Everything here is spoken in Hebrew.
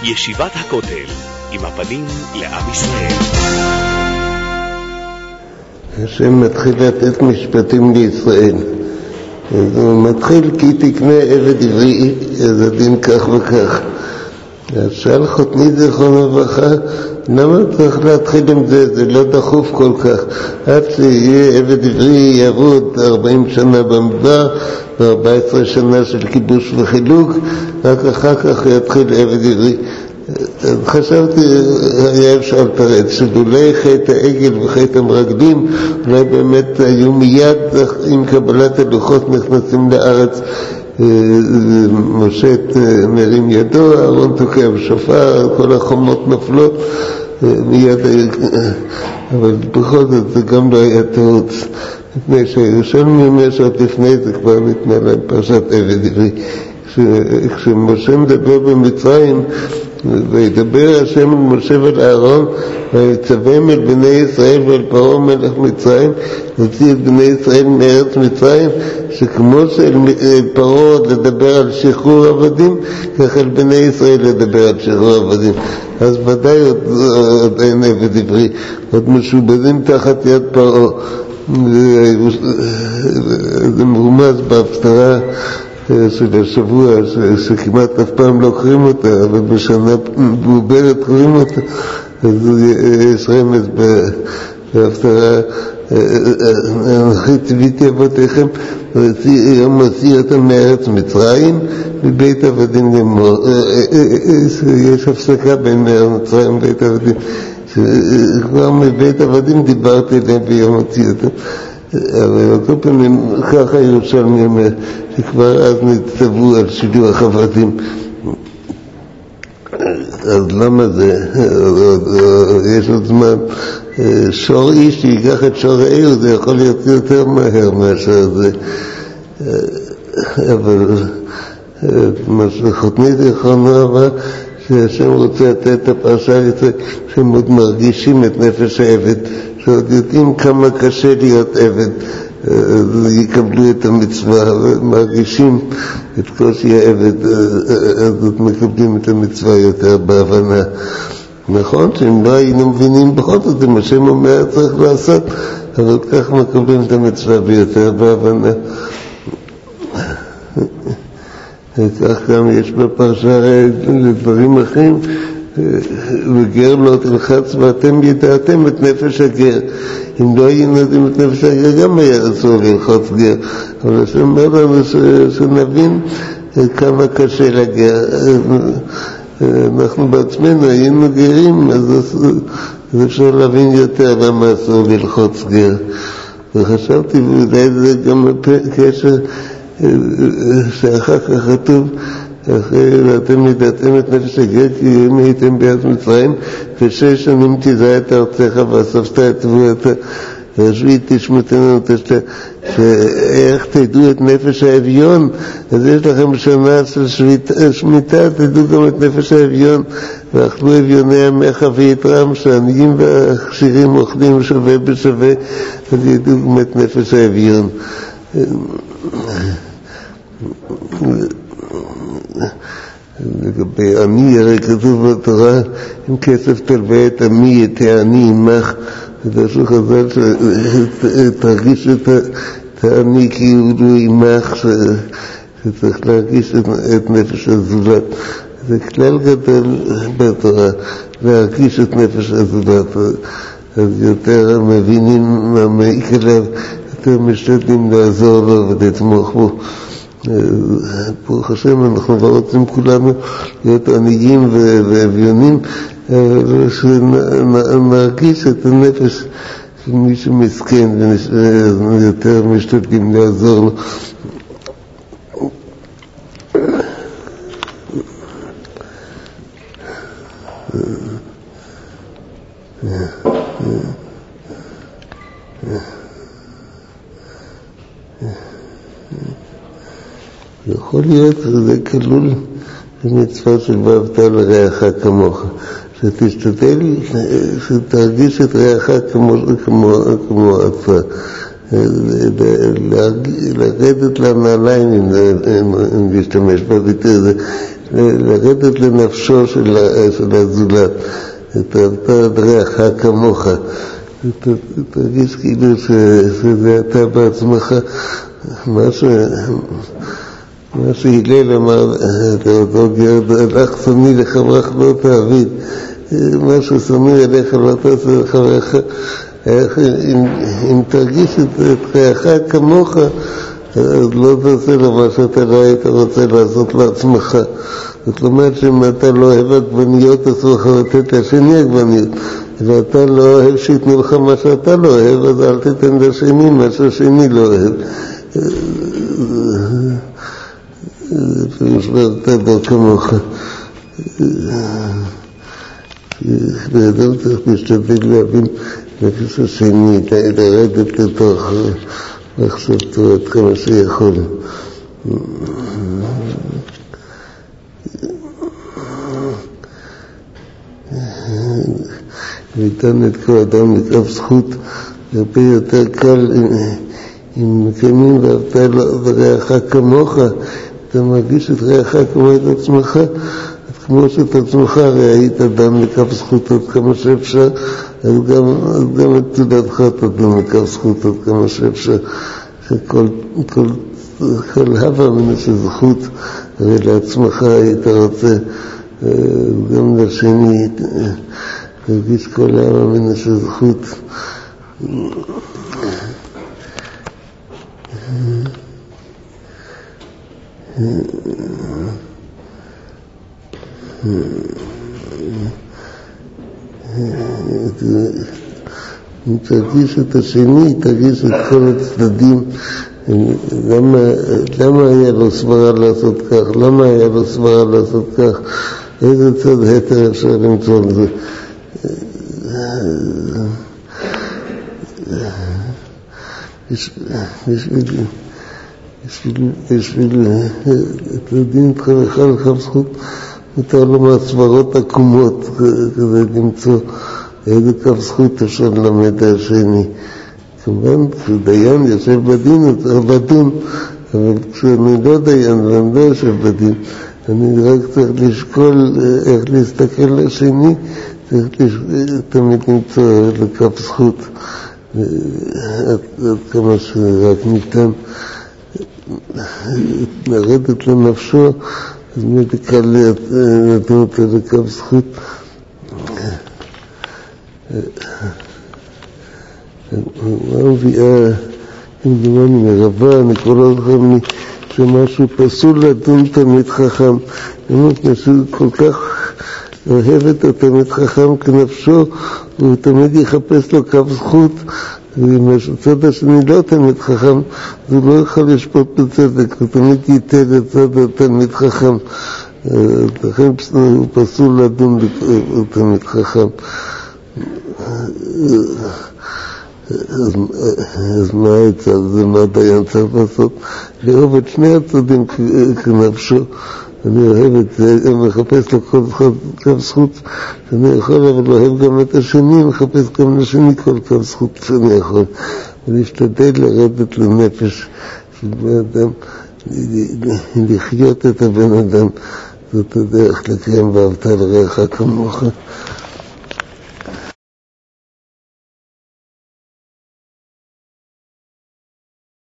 ישיבת הכותל, עם הפנים לעם ישראל. השם מתחיל לתת משפטים לישראל. הוא מתחיל כי תקנה עבד עברי, אז הדין כך וכך. אז שאל חותני זיכרון לברכה, למה צריך להתחיל עם זה? זה לא דחוף כל כך. עד שיהיה עבד עברי יעבוד 40 שנה במדבר ו14 שנה של כיבוש וחילוק, רק אחר כך יתחיל עבד עברי. חשבתי, היה אפשר לתרץ שלולי חטא העגל וחטא המרגלים, אולי באמת היו מיד עם קבלת הלוחות נכנסים לארץ, משה מרים ידו, אהרון תוקע בשופר, כל החומות נופלות מיד, אבל בכל זאת זה גם לא היה תירוץ, מפני שהירושלמים עוד לפני זה כבר ניתנה להם פרשת עבד עברי. כשמשה מדבר במצרים, וידבר השם אל משה ואל אהרון, ויצווהם אל בני ישראל ואל פרעה מלך מצרים, הוציא את בני ישראל מארץ מצרים, שכמו שאל פרעה לדבר על שחרור עבדים, כך אל בני ישראל לדבר על שחרור עבדים. אז ודאי עוד אין עבד עברי, עוד משובדים תחת יד פרעה. זה מרומז בהפטרה של השבוע, שכמעט אף פעם לא קוראים אותה, אבל בשנה מעוברת קוראים אותה. אז יש רמז בהפטרה, אנכי ציוויתי אבותיכם, יום הוציא אותם מארץ מצרים, מבית עבדים לאמור. יש הפסקה בין מצרים ובית עבדים, כבר מבית עבדים דיברתי אליהם ביום הוציא אותם. אבל על כל פעמים ככה ירושלמי אומר שכבר אז נצטוו על שילוח עבדים. אז למה זה? יש עוד זמן. שור איש שיקח את שור העיר, זה יכול להיות יותר מהר מאשר זה. אבל מה שחותני זיכרון לברכה, שהשם רוצה לתת את הפרשה לזה, שהם עוד מרגישים את נפש העבד, שעוד יודעים כמה קשה להיות עבד, יקבלו את המצווה, ומרגישים את קושי העבד, אז עוד מקבלים את המצווה יותר בהבנה. נכון שאם לא היינו מבינים בכל זאת, זה מה שהם אומר צריך לעשות, אבל כך מקבלים את המצווה ביותר בהבנה. וכך גם יש בפרשה לדברים אחרים, וגר לא תלחץ ואתם ידעתם את נפש הגר. אם לא היינו יודעים את נפש הגר גם היה אסור ללחוץ גר, אבל השם אומר לנו שנבין כמה קשה לגר. אנחנו בעצמנו היינו גרים, אז אפשר להבין יותר למה אסור ללחוץ גר. וחשבתי, ואולי זה גם קשר שאחר כך כתוב, אחרי אתם ידעתם את נפש הגר כי אם הייתם בארץ מצרים, 6 שנים תזהה את ארצך ואספת את תבואתה והשביעית תשמטנו תשתה. איך תדעו את נפש האביון? אז יש לכם שנה של שמיטה, תדעו גם את נפש האביון. ואכלו אביוני עמך ויתרם, שעניים והכשירים אוכלים שווה בשווה, אז ידעו גם את נפש האביון. לגבי עני, הרי כתוב בתורה, אם כסף תלווה את עמי, את העני עמך, ודרשו חז"ל שתרגיש את העני כאילו עמך, שצריך להרגיש את נפש הזולת. זה כלל גדול בתורה, להרגיש את נפש הזולת. אז יותר מבינים מה מעיק עליו, יותר משתדלים לעזור לו ולתמוך בו. ברוך השם, אנחנו לא רוצים כולנו להיות עניים ואביונים, אבל שנרגיש את הנפש של מישהו מסכן ויותר משתדלים לעזור לו. יכול להיות שזה כלול במצווה של ואהבת לרעך כמוך, שתשתדל, שתרגיש את רעך כמו עצמך. לרדת לנעליים, אם להשתמש בביטוי הזה, לרדת לנפשו של הזולת, אתה ריחך כמוך, תרגיש כאילו שזה אתה בעצמך. מה שהילל אמר, אותו גרד, הלך שונאי לחברך לא תעביד, מה ששונאי אליך לא תעשה לחברך. אם תרגיש את ריחך כמוך, אז לא תעשה לו מה שאתה לא היית רוצה לעשות לעצמך. זאת אומרת שאם אתה לא אוהב עגבניות, אסור לך לתת לשני עגבניות. אם אתה לא אוהב שיתנו לך מה שאתה לא אוהב, אז אל תתן לשני מה שהשני לא אוהב. ואתה לא כמוך. ואדם צריך להשתדל להבין נפש השני, לרדת לתוך מחשבתו עד כמה שיכול. ניתן את כל אדם לכף זכות, הרבה יותר קל אם מקיימים ואהבת לרעך כמוך, אתה מרגיש את רעך כמו את עצמך, כמו שאת עצמך הרי היית אדם לכף זכות עד כמה שאפשר, אז גם את תולדתך אתה אדם לכף זכות עד כמה שאפשר, שכל הווה מן הזכות, הרי לעצמך היית רוצה, גם לשני תרגיש כל הווה מן הזכות. אם תרגיש את השני, תרגיש את כל הצדדים. למה היה לו סברה לעשות כך? למה היה לו סברה לעשות כך? איזה צד היתר אפשר למצוא לזה? בשביל לדין כל אחד לכף זכות, מותר לו מהסברות עקומות כדי למצוא איזה כף זכות אפשר ללמד השני. כמובן, כשדיין יושב בדין, הוא צריך לדון, אבל כשאני לא דיין ואני לא יושב בדין, אני רק צריך לשקול איך להסתכל לשני, צריך תמיד למצוא לכף זכות, עד כמה שרק ניתן לרדת לנפשו, אז מדקה לדון אותו לכף זכות. מה מביאה, אם דומני מרבה, אני קורא לכם שמשהו פסול לדון תלמיד חכם. משהו כל כך אוהב את התלמיד חכם כנפשו, הוא תמיד יחפש לו כף זכות, ואם הצד השני לא תלמיד חכם, אז הוא לא יכול לשפוט בצדק, הוא תמיד ייתן לצד התלמיד חכם. לכן הוא פסול לדון בתלמיד חכם. אז מה העצה? זה מה דיין צריך לעשות? לאהוב את שני הצדדים כנפשו. אני אוהב את זה, אני מחפש לו כל זכות שאני יכול, אבל אוהב גם את השני, מחפש גם לשני כל זכות שאני יכול. ולהשתדל לרדת לנפש של בן אדם, לחיות את הבן אדם. זאת הדרך לקיים ואהבת לרעך כמוך.